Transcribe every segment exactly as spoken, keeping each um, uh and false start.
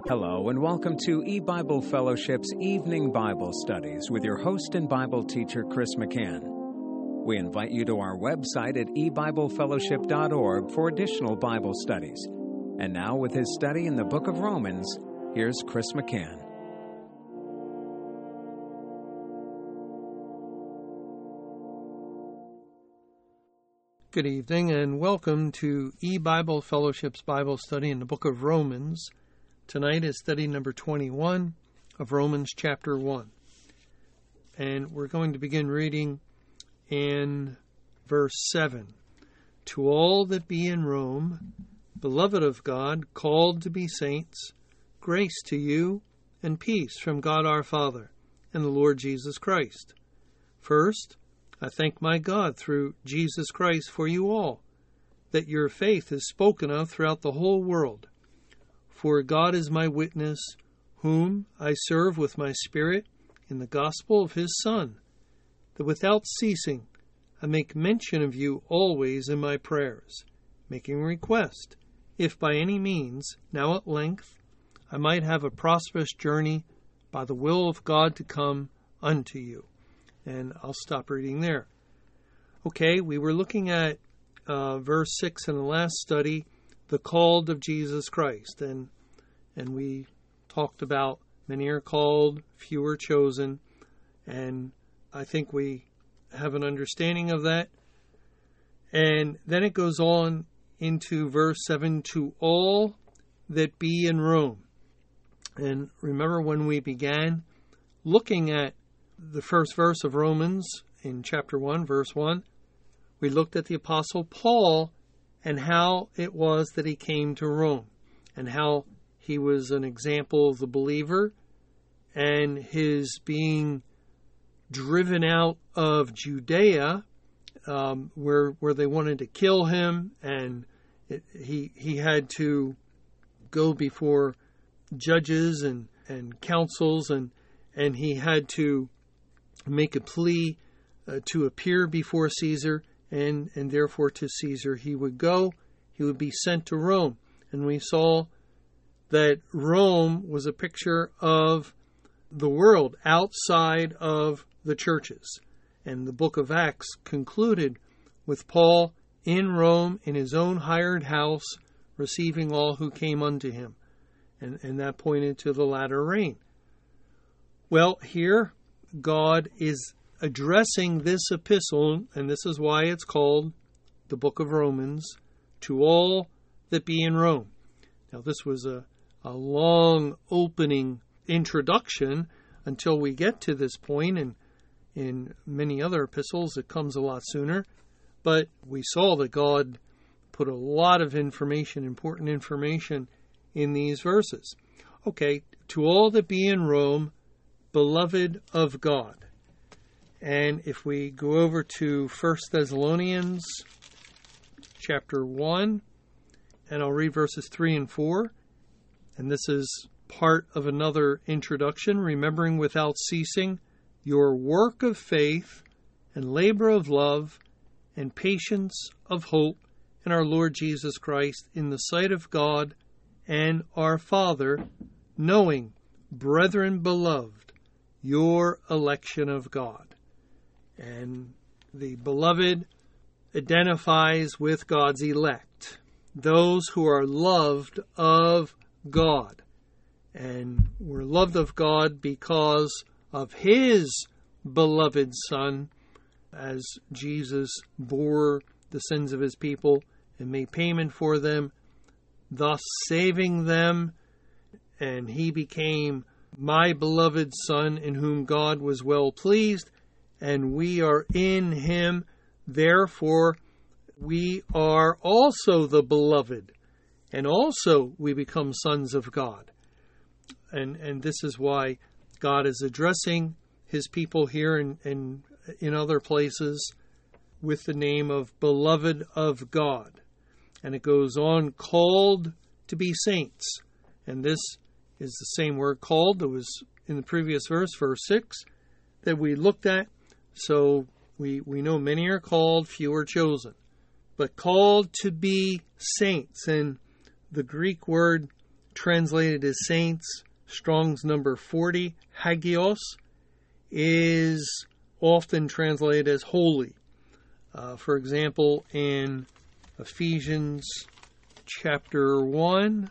Hello and welcome to E-Bible Fellowship's Evening Bible Studies with your host and Bible teacher, Chris McCann. We invite you to our website at e bible fellowship dot org for additional Bible studies. And now with his study in the book of Romans, here's Chris McCann. Good evening and welcome to E-Bible Fellowship's Bible study in the book of Romans. Tonight is study number twenty-one of Romans chapter one. And we're going to begin reading in verse seven. To all that be in Rome, beloved of God, called to be saints, grace to you and peace from God our Father and the Lord Jesus Christ. First, I thank my God through Jesus Christ for you all, that your faith is spoken of throughout the whole world. For God is my witness, whom I serve with my spirit in the gospel of his Son, that without ceasing I make mention of you always in my prayers, making request, if by any means, now at length, I might have a prosperous journey by the will of God to come unto you. And I'll stop reading there. Okay, we were looking at uh, verse six in the last study, the called of Jesus Christ. And and we talked about many are called, few are chosen. And I think we have an understanding of that. And then it goes on into verse seven, to all that be in Rome. And remember when we began looking at the first verse of Romans in chapter one, verse one, we looked at the Apostle Paul and how it was that he came to Rome and how he was an example of the believer and his being driven out of Judea um, where where they wanted to kill him, and it, he he had to go before judges and, and councils and and he had to make a plea uh, to appear before Caesar, and, and therefore to Caesar he would go. He would be sent to Rome. And we saw that Rome was a picture of the world outside of the churches. And the book of Acts concluded with Paul in Rome in his own hired house, receiving all who came unto him. And, and that pointed to the latter rain. Well, here God is addressing this epistle, and this is why it's called the book of Romans, to all that be in Rome. Now, this was a, a long opening introduction until we get to this point, and in many other epistles it comes a lot sooner. But we saw that God put a lot of information, important information, in these verses. Okay, to all that be in Rome, beloved of God. And if we go over to First Thessalonians chapter one, and I'll read verses three and four, and this is part of another introduction, remembering without ceasing your work of faith and labor of love and patience of hope in our Lord Jesus Christ in the sight of God and our Father, knowing, brethren beloved, your election of God. And the beloved identifies with God's elect, those who are loved of God. And we're loved of God because of his beloved Son, as Jesus bore the sins of his people and made payment for them, thus saving them, and he became my beloved Son, in whom God was well pleased, and we are in him. Therefore, we are also the beloved, and also we become sons of God. And and this is why God is addressing his people here and in, in, in other places with the name of beloved of God. And it goes on, called to be saints. And this is the same word called that was in the previous verse, verse six, that we looked at. So we, we know many are called, few are chosen. But called to be saints. And the Greek word translated as saints, Strong's number forty, hagios, is often translated as holy. Uh, for example, in Ephesians chapter one,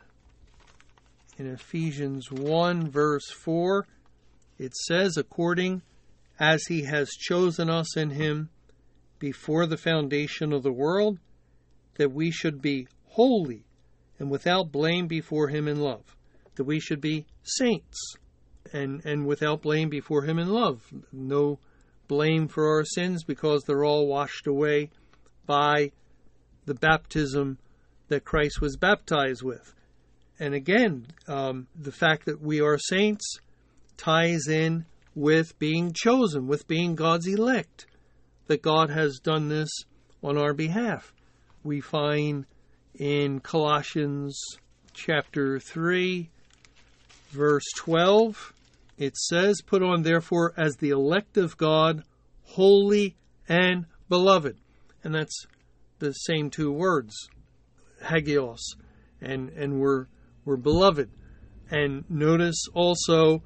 in Ephesians one verse four, it says, according as he has chosen us in him before the foundation of the world, that we should be holy and without blame before him in love. That we should be saints and, and without blame before him in love. No blame for our sins because they're all washed away by the baptism that Christ was baptized with. And again, um, the fact that we are saints ties in with being chosen, with being God's elect, that God has done this on our behalf. We find in Colossians chapter three, verse twelve, it says, put on therefore as the elect of God, holy and beloved. And that's the same two words, hagios, and, and we're, we're beloved. And notice also,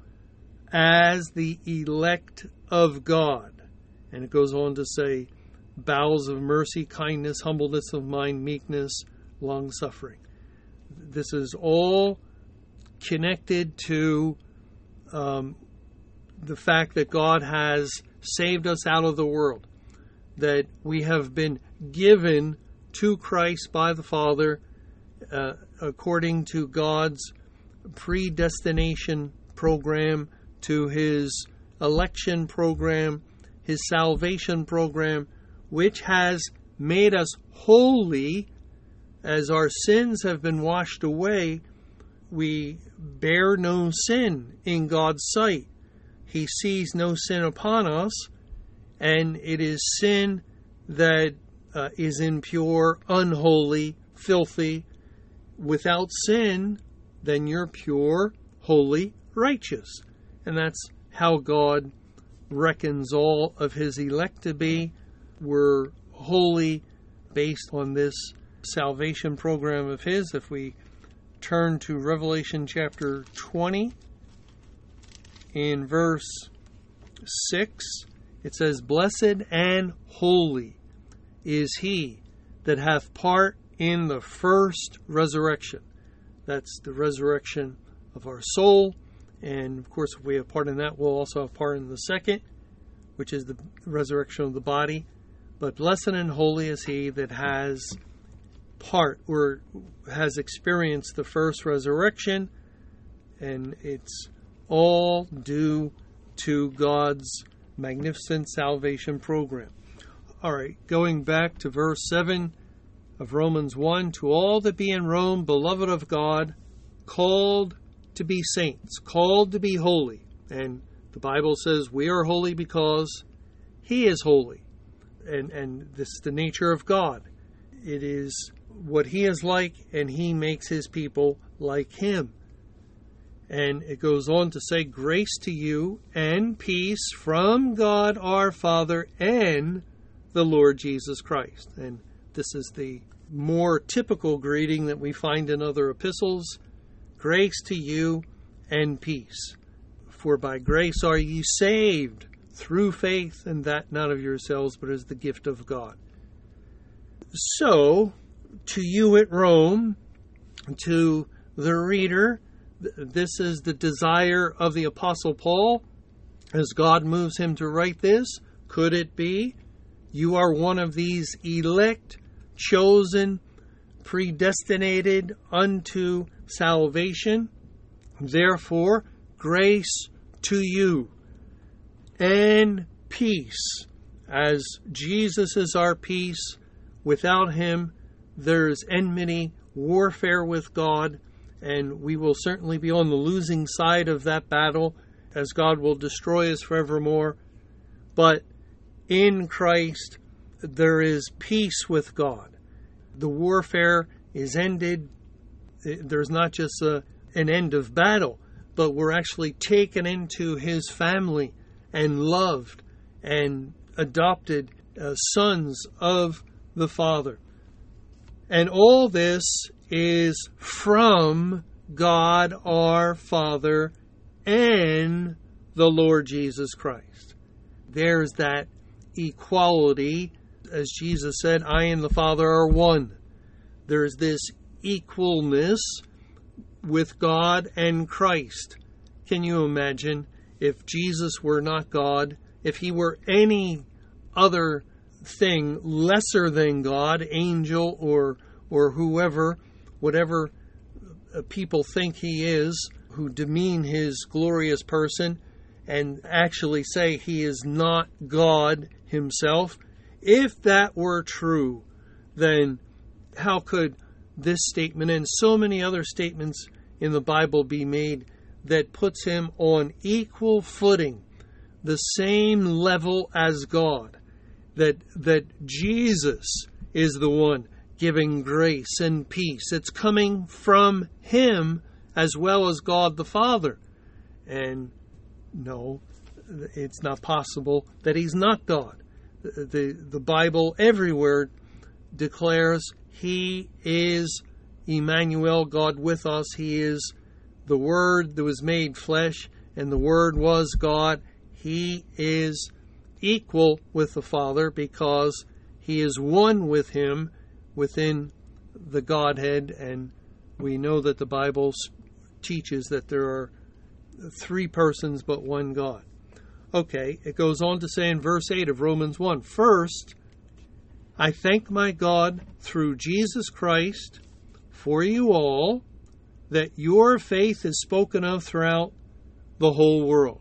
as the elect of God. And it goes on to say, bowels of mercy, kindness, humbleness of mind, meekness, long-suffering. This is all connected to um, the fact that God has saved us out of the world, that we have been given to Christ by the Father uh, according to God's predestination program, to his election program, his salvation program, which has made us holy. As our sins have been washed away, we bear no sin in God's sight. He sees no sin upon us, and it is sin that uh, is impure, unholy, filthy. Without sin, then you're pure, holy, righteous. And that's how God reckons all of his elect to be. We're holy based on this salvation program of his. If we turn to Revelation chapter twenty, in verse six, it says, blessed and holy is he that hath part in the first resurrection. That's the resurrection of our soul. And, of course, if we have part in that, we'll also have part in the second, which is the resurrection of the body. But blessed and holy is he that has part, or has experienced the first resurrection. And it's all due to God's magnificent salvation program. All right, going back to verse seven of Romans one, to all that be in Rome, beloved of God, called to be saints, called to be holy. And the Bible says we are holy because he is holy. And, and this is the nature of God. It is what he is like, and he makes his people like him. And it goes on to say, grace to you and peace from God our Father and the Lord Jesus Christ. And this is the more typical greeting that we find in other epistles. Grace to you and peace. For by grace are ye saved through faith, and that not of yourselves, but as the gift of God. So, to you at Rome, to the reader, this is the desire of the Apostle Paul as God moves him to write this. Could it be you are one of these elect, chosen, predestinated unto salvation? Therefore, grace to you and peace. As Jesus is our peace, without him there's enmity, warfare with God, and we will certainly be on the losing side of that battle, as God will destroy us forevermore. But in Christ there is peace with God. The warfare is ended. There's not just a, an end of battle, but we're actually taken into his family and loved and adopted uh, sons of the Father. And all this is from God our Father and the Lord Jesus Christ. There's that equality. As Jesus said, I and the Father are one. There's this equalness with God and Christ. Can you imagine if Jesus were not God, if he were any other thing lesser than God, angel or or whoever, whatever people think he is, who demean his glorious person and actually say he is not God himself? If that were true, then how could this statement and so many other statements in the Bible be made that puts him on equal footing, the same level as God? That that Jesus is the one giving grace and peace. It's coming from him as well as God the Father. And no, it's not possible that he's not God. The, the, the Bible everywhere declares he is Emmanuel, God with us. He is the Word that was made flesh, and the Word was God. He is equal with the Father because he is one with him within the Godhead, and we know that the Bible teaches that there are three persons but one God. Okay, it goes on to say in verse eight of Romans one, first, I thank my God through Jesus Christ for you all, that your faith is spoken of throughout the whole world.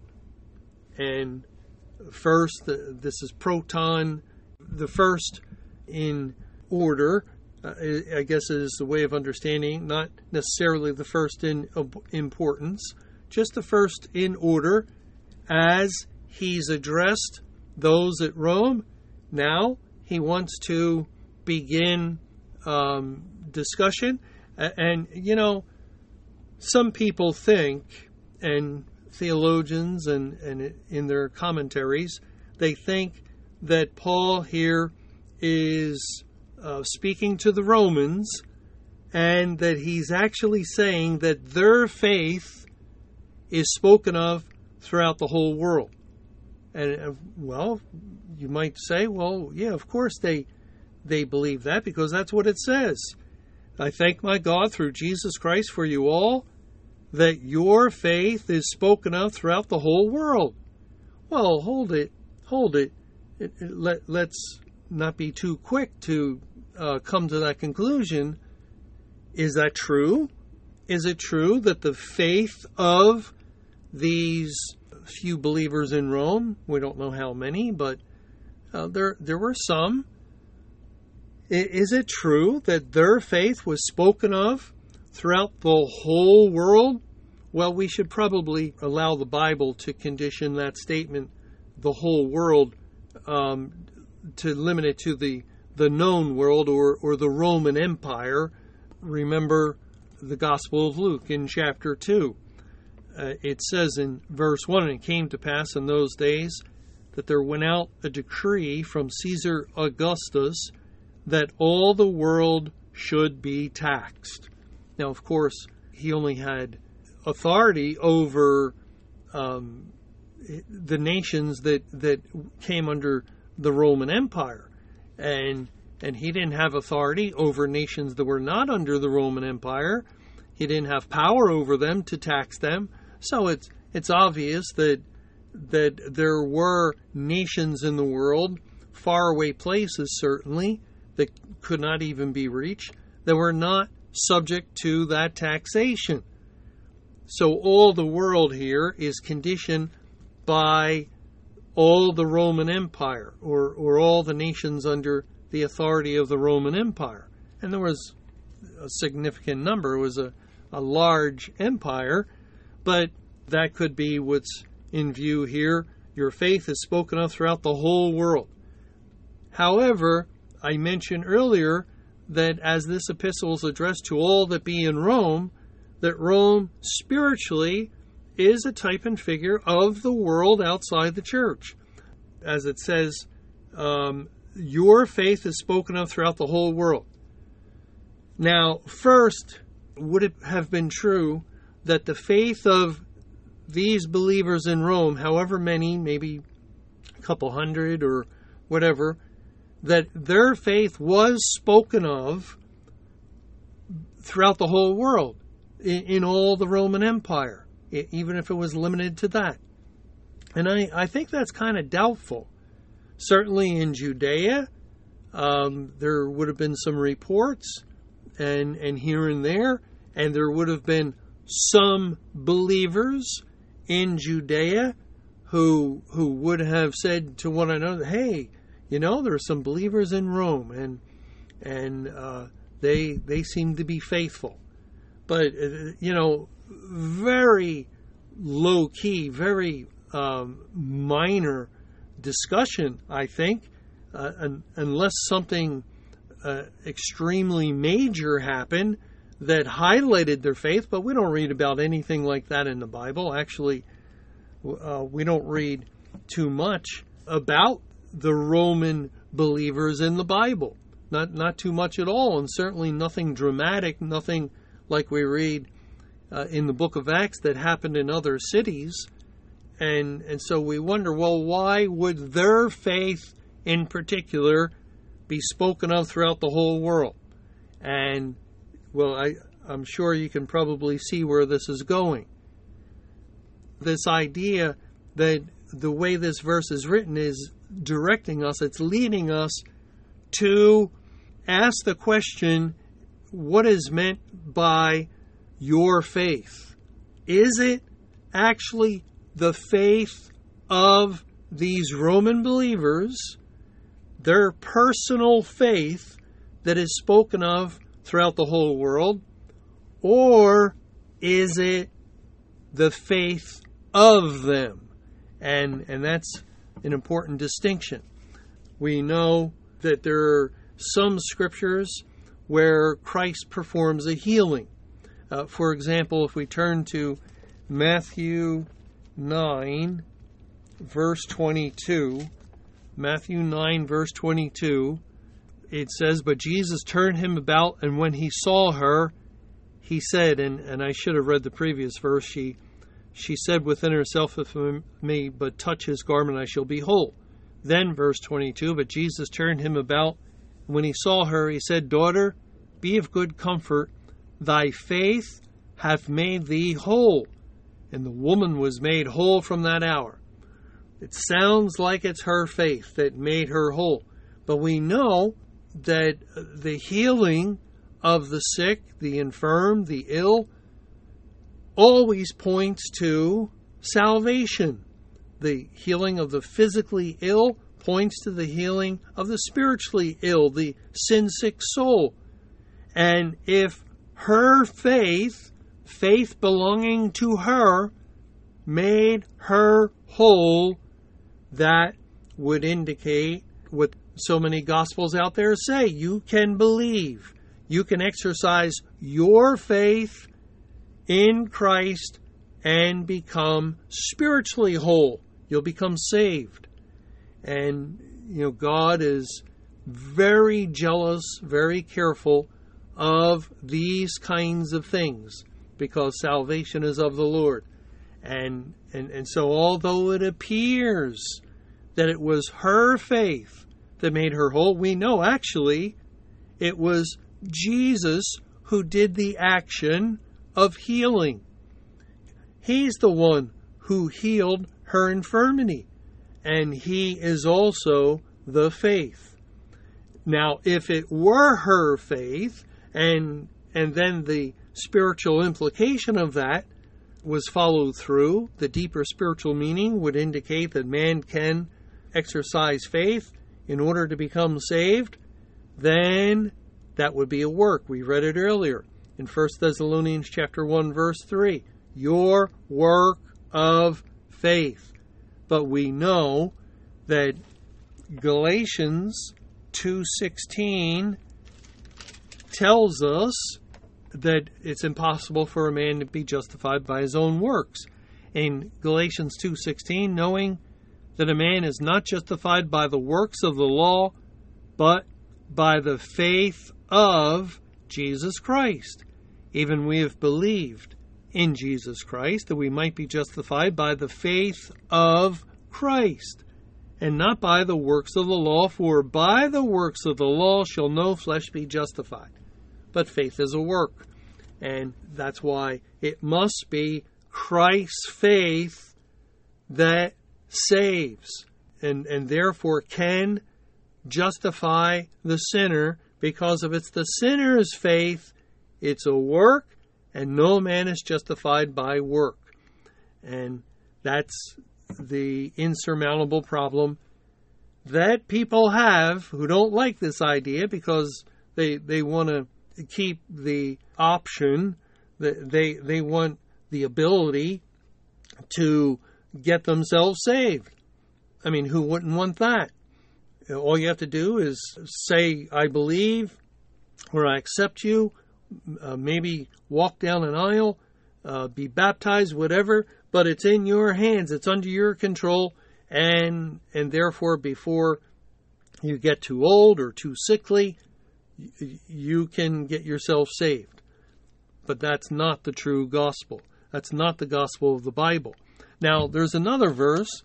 And first, this is proton, the first in order, uh, I guess is the way of understanding, not necessarily the first in importance, just the first in order, as he's addressed those at Rome. Now he wants to begin um, discussion. And, you know, some people think, and theologians and, and in their commentaries, they think that Paul here is uh, speaking to the Romans and that he's actually saying that their faith is spoken of throughout the whole world. And, uh, well, you might say, well, yeah, of course they they believe that because that's what it says. I thank my God through Jesus Christ for you all, that your faith is spoken of throughout the whole world. Well, hold it, hold it. it, it let, let's not be too quick to uh, come to that conclusion. Is that true? Is it true that the faith of these few believers in Rome, we don't know how many, but uh, there there were some, is it true that their faith was spoken of throughout the whole world? Well, we should probably allow the Bible to condition that statement, the whole world, um, to limit it to the, the known world or, or the Roman Empire. Remember the Gospel of Luke in chapter two. Uh, it says in verse one, and it came to pass in those days that there went out a decree from Caesar Augustus that all the world should be taxed. Now, of course, he only had authority over um, the nations that, that came under the Roman Empire. And and he didn't have authority over nations that were not under the Roman Empire. He didn't have power over them to tax them. So it's it's obvious that that there were nations in the world, faraway places certainly, that could not even be reached, that were not subject to that taxation. So all the world here is conditioned by all the Roman Empire, or, or all the nations under the authority of the Roman Empire. And there was a significant number. It was a, a large empire, but that could be what's in view here. Your faith is spoken of throughout the whole world. However, I mentioned earlier that as this epistle is addressed to all that be in Rome, that Rome spiritually is a type and figure of the world outside the church. As it says, um, your faith is spoken of throughout the whole world. Now, first, would it have been true that the faith of these believers in Rome, however many, maybe a couple hundred or whatever, that their faith was spoken of throughout the whole world, in, in all the Roman Empire, even if it was limited to that? And I, I think that's kind of doubtful. Certainly in Judea, um, there would have been some reports, and, and here and there, and there would have been some believers in Judea who who would have said to one another, hey, you know, there are some believers in Rome, and and uh, they they seem to be faithful. But, uh, you know, very low-key, very um, minor discussion, I think, uh, un- unless something uh, extremely major happened that highlighted their faith. But we don't read about anything like that in the Bible. Actually, uh, we don't read too much about the Roman believers in the Bible. Not not too much at all, and certainly nothing dramatic, nothing like we read uh, in the book of Acts that happened in other cities. And and so we wonder, well, why would their faith in particular be spoken of throughout the whole world? And, well, I, I'm sure you can probably see where this is going. This idea that the way this verse is written is directing us, it's leading us to ask the question, what is meant by your faith? Is it actually the faith of these Roman believers, their personal faith that is spoken of throughout the whole world, or is it the faith of them? And and that's an important distinction. We know that there are some scriptures where Christ performs a healing. Uh, for example, if we turn to Matthew nine, verse twenty-two, Matthew nine, verse twenty-two, it says, "But Jesus turned him about, and when he saw her, he said," and, and I should have read the previous verse, she she said within herself, "If I may but touch his garment, I shall be whole." Then, verse twenty-two, "But Jesus turned him about, and when he saw her, he said, Daughter, be of good comfort, thy faith hath made thee whole. And the woman was made whole from that hour." It sounds like it's her faith that made her whole. But we know that the healing of the sick, the infirm, the ill, always points to salvation. The healing of the physically ill points to the healing of the spiritually ill, the sin-sick soul. And if her faith, faith belonging to her, made her whole, that would indicate what so many gospels out there say. You can believe. You can exercise your faith in Christ and become spiritually whole. You'll become saved. And, you know, God is very jealous, very careful of these kinds of things, because salvation is of the Lord. And, and and so although it appears that it was her faith that made her whole, we know actually it was Jesus who did the action of healing. He's the one who healed her infirmity, and he is also the faith. Now, if it were her faith, and and then the spiritual implication of that was followed through, the deeper spiritual meaning would indicate that man can exercise faith in order to become saved, then that would be a work. We read it earlier in First Thessalonians chapter one, verse three. Your work of faith. But we know that Galatians two sixteen tells us that it's impossible for a man to be justified by his own works. In Galatians two sixteen, knowing that a man is not justified by the works of the law, but by the faith of Jesus Christ. even we have believed in Jesus Christ, that we might be justified by the faith of Christ, and not by the works of the law, for by the works of the law shall no flesh be justified. But faith is a work, and that's why it must be Christ's faith that saves, and, and therefore can justify the sinner, because if it's the sinner's faith, it's a work, and no man is justified by work. And that's the insurmountable problem that people have who don't like this idea, because they they want to keep the option, they they want the ability to get themselves saved. I mean, who wouldn't want that? All you have to do is say, I believe, or I accept you, uh, maybe walk down an aisle, uh, be baptized, whatever, but it's in your hands, it's under your control, and and therefore before you get too old or too sickly, you can get yourself saved. But that's not the true gospel. That's not the gospel of the Bible. Now, there's another verse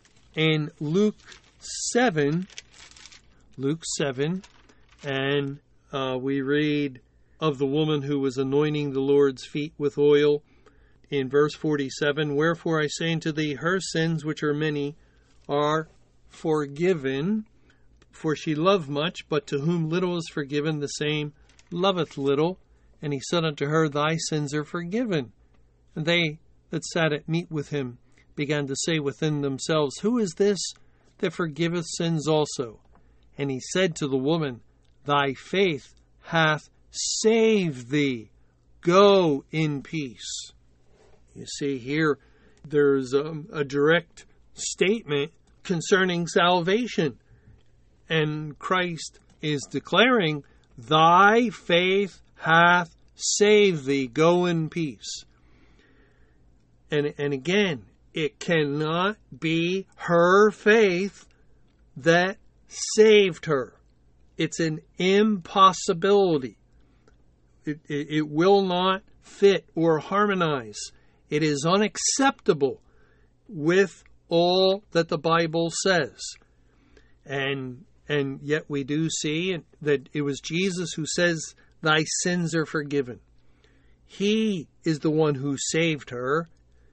in Luke seven, Luke seven, and uh, we read of the woman who was anointing the Lord's feet with oil. In verse forty-seven, wherefore I say unto thee, her sins, which are many, are forgiven, for she loved much, but to whom little is forgiven, the same loveth little. And he said unto her, thy sins are forgiven. And they that sat at meat with him began to say within themselves, who is this that forgiveth sins also? And he said to the woman, thy faith hath saved thee. Go in peace. You see here, there's a, a direct statement concerning salvation. And Christ is declaring, thy faith hath saved thee. Go in peace. And, and again, it cannot be her faith that saved her. It's an impossibility. It, it, it will not fit or harmonize. It is unacceptable with all that the Bible says. And and yet we do see that it was Jesus who says, thy sins are forgiven. He is the one who saved her.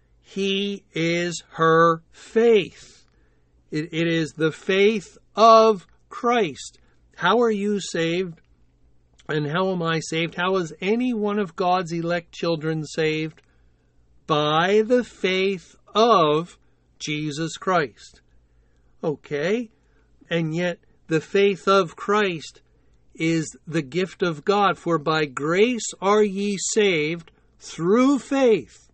He is her faith. It, it is the faith of Christ. How are you saved? And how am I saved? How is any one of God's elect children saved? By the faith of Jesus Christ. Okay? And yet the faith of Christ is the gift of God. For by grace are ye saved through faith,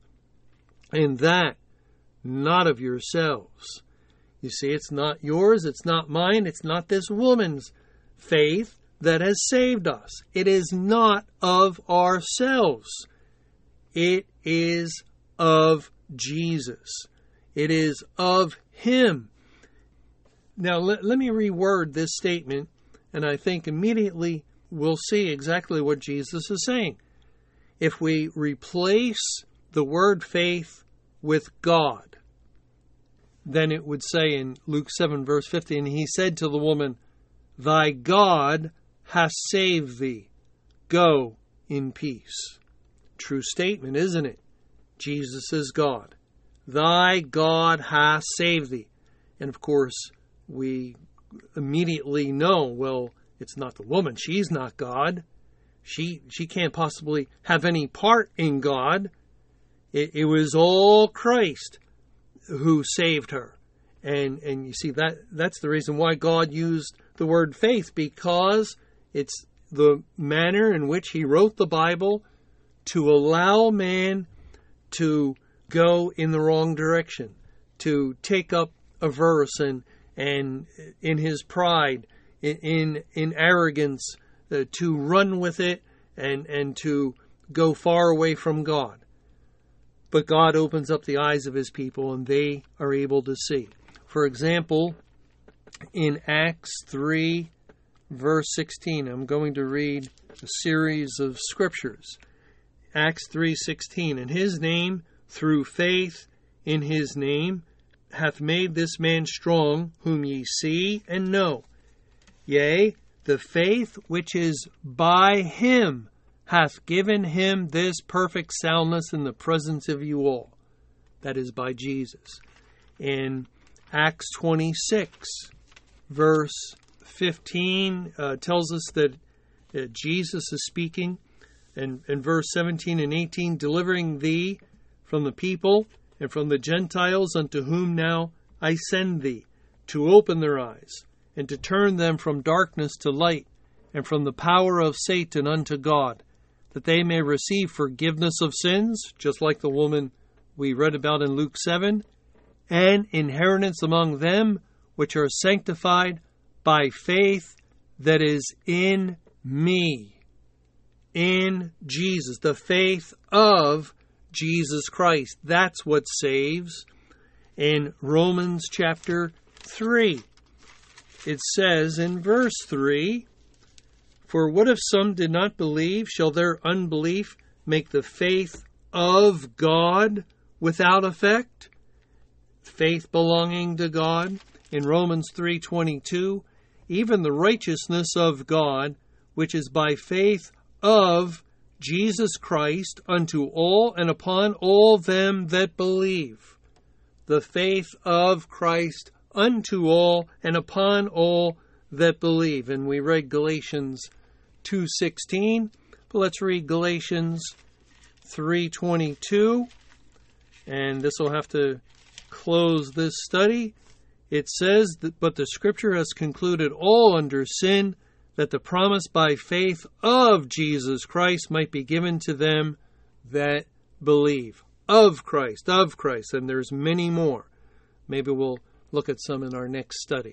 and that not of yourselves. You see, it's not yours, it's not mine, it's not this woman's faith that has saved us. It is not of ourselves. It is of Jesus. It is of Him. Now, let, let me reword this statement, and I think immediately we'll see exactly what Jesus is saying. If we replace the word faith with God, then it would say in Luke seven, verse fifty, and he said to the woman, thy God hath saved thee. Go in peace. True statement, isn't it? Jesus is God. Thy God hath saved thee. And of course, we immediately know, well, it's not the woman. She's not God. She she can't possibly have any part in God. It, it was all Christ who saved her. And and you see, that that's the reason why God used the word faith, because it's the manner in which He wrote the Bible to allow man to go in the wrong direction, to take up a verse and and in his pride, in in, in arrogance, uh, to run with it and, and to go far away from God. But God opens up the eyes of His people and they are able to see. For example, in Acts three, verse sixteen, I'm going to read a series of scriptures. Acts three sixteen, and his name, through faith in his name, hath made this man strong, whom ye see and know. Yea, the faith which is by him hath given him this perfect soundness in the presence of you all. That is by Jesus. In Acts twenty-six, verse fifteen, uh, tells us that uh, Jesus is speaking. And in verse seventeen and eighteen, delivering thee from the people and from the Gentiles, unto whom now I send thee, to open their eyes, and to turn them from darkness to light, and from the power of Satan unto God, that they may receive forgiveness of sins, just like the woman we read about in Luke seven, and inheritance among them which are sanctified by faith that is in me. In Jesus, the faith of Jesus Christ. That's what saves. In Romans chapter three, it says in verse three, for what if some did not believe? Shall their unbelief make the faith of God without effect? Faith belonging to God. In Romans three twenty-two, even the righteousness of God, which is by faith of Jesus Christ unto all and upon all them that believe. The faith of Christ unto all and upon all that believe. And we read Galatians two sixteen, but let's read Galatians three twenty-two, and this will have to close this study. It says, that, but the Scripture has concluded all under sin, that the promise by faith of Jesus Christ might be given to them that believe. Of Christ, of Christ, and there's many more. Maybe we'll look at some in our next study.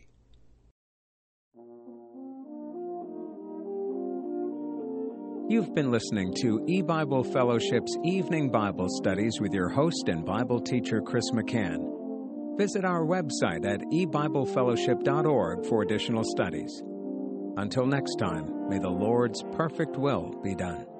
You've been listening to E-Bible Fellowship's Evening Bible Studies with your host and Bible teacher, Chris McCann. Visit our website at e bible fellowship dot org for additional studies. Until next time, may the Lord's perfect will be done.